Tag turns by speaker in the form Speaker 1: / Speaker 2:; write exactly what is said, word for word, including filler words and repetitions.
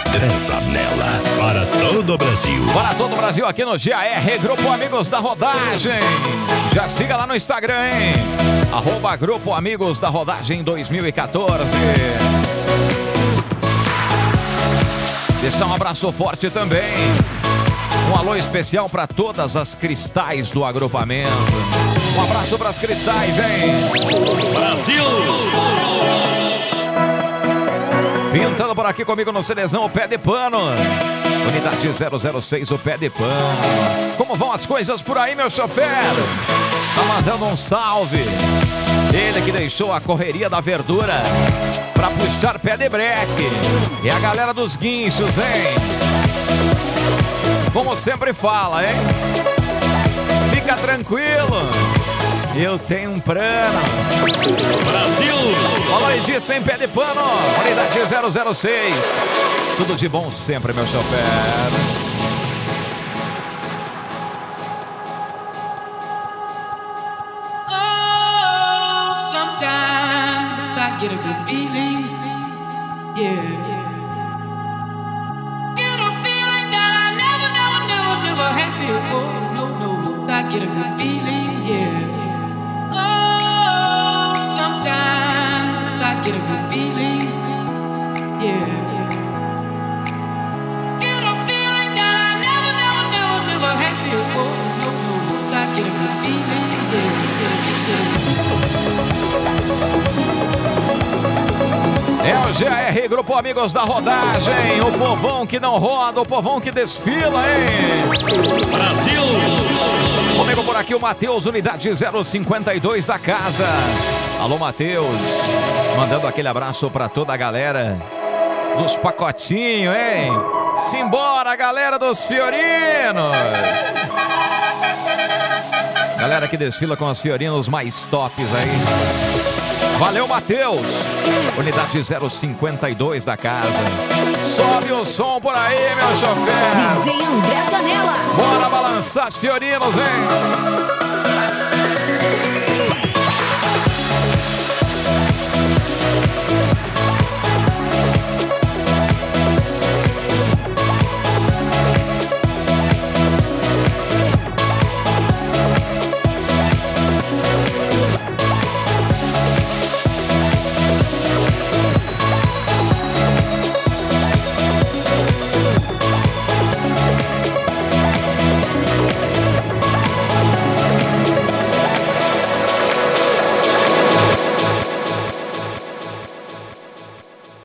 Speaker 1: Zanella, para todo o Brasil.
Speaker 2: Para todo o Brasil aqui no G A R, Grupo Amigos da Rodagem. Já siga lá no Instagram, hein? Arroba Grupo Amigos da Rodagem dois mil e quatorze. Deixar um abraço forte também. Um alô especial para todas as cristais do agrupamento. Um abraço para as cristais, hein?
Speaker 1: Brasil!
Speaker 2: Pintando por aqui comigo no Celezão, o Pé de Pano. Unidade zero zero seis, o Pé de Pano. Como vão as coisas por aí, meu chofer? Tá mandando um salve. Ele que deixou a correria da verdura pra puxar pé de breque. E a galera dos guinchos, hein? Como sempre fala, hein? Fica tranquilo. Eu tenho um plano.
Speaker 1: Brasil!
Speaker 2: Falou e disse em Pé de Pano. Unidade zero zero seis. Tudo de bom sempre, meu chofer.
Speaker 3: Oh, sometimes I get a good feeling. Yeah. Get a feeling that I never, never, never, never had before. No, no, I get a good feeling. Yeah. Get a good feeling, yeah. Get a feeling that I never, never, never, never had before. No, no, I get a good feeling, yeah.
Speaker 2: É o G A R, Grupo Amigos da Rodagem. O povão que não roda, o povão que desfila, hein?
Speaker 1: Brasil!
Speaker 2: Comigo por aqui o Matheus, unidade zero cinquenta e dois da casa. Alô, Matheus. Mandando aquele abraço pra toda a galera dos pacotinhos, hein? Simbora, galera dos Fiorinos. Galera que desfila com os Fiorinos mais tops aí. Valeu, Matheus. Unidade zero cinquenta e dois da casa. Sobe o som por aí, meu chofer.
Speaker 4: D J André Zanella.
Speaker 2: Bora balançar os Fiorinos, hein?